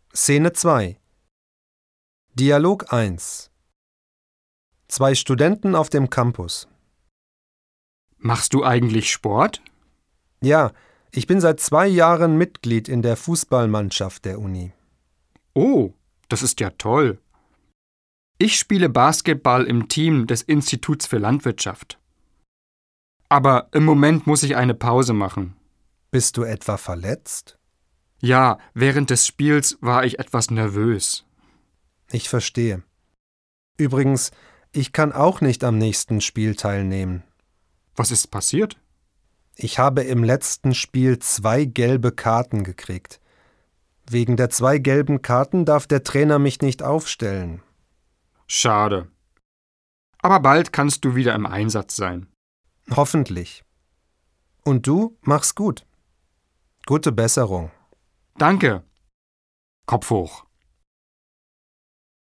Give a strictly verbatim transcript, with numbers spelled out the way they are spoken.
Szene zwei. Dialog eins. Zwei Studenten auf dem Campus. Machst du eigentlich Sport? Ja, ich bin seit zwei Jahren Mitglied in der Fußballmannschaft der Uni. Oh, das ist ja toll. Ich spiele Basketball im Team des Instituts für Landwirtschaft. Aber im Moment muss ich eine Pause machen. Bist du etwa verletzt? Ja, während des Spiels war ich etwas nervös. Ich verstehe. Übrigens, ich kann auch nicht am nächsten Spiel teilnehmen. Was ist passiert? Ich habe im letzten Spiel zwei gelbe Karten gekriegt. Wegen der zwei gelben Karten darf der Trainer mich nicht aufstellen. Schade. Aber bald kannst du wieder im Einsatz sein. Hoffentlich. Und du mach's gut. Gute Besserung. Danke. Kopf hoch.